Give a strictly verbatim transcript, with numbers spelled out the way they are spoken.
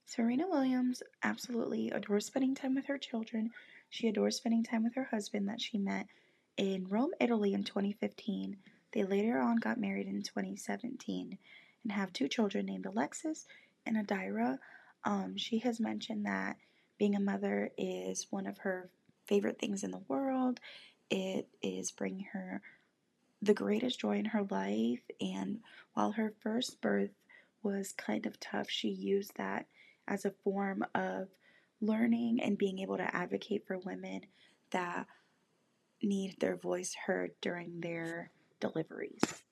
Serena Williams absolutely adores spending time with her children. She adores spending time with her husband that she met in Rome, Italy in twenty fifteen. They later on got married in twenty seventeen and have two children named Alexis and Adira. Um, she has mentioned that being a mother is one of her favorite things in the world. It is bringing her the greatest joy in her life, and while her first birth was kind of tough, she used that as a form of learning and being able to advocate for women that need their voice heard during their deliveries.